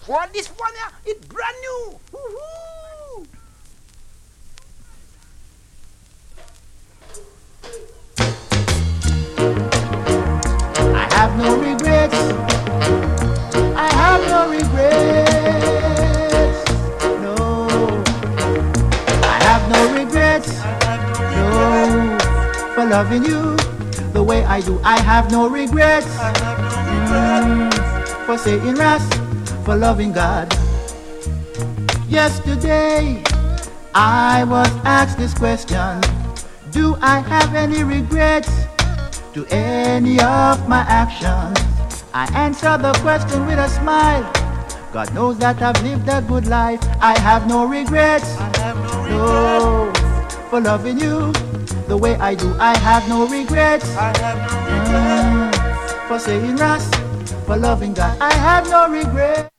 For this one here, it's brand new. Woohoo! I have no regrets. I have no regrets. No. I have no regrets. No. For loving you the way I do. I have no regrets. For saying Ras, for loving God. Yesterday I was asked this question: do I have any regrets to any of my actions? I answer the question with a smile. God knows that I've lived a good life. I have no regrets. No, for loving you the way I do. I have no regrets. For saying Ras, for loving God. I have no regrets.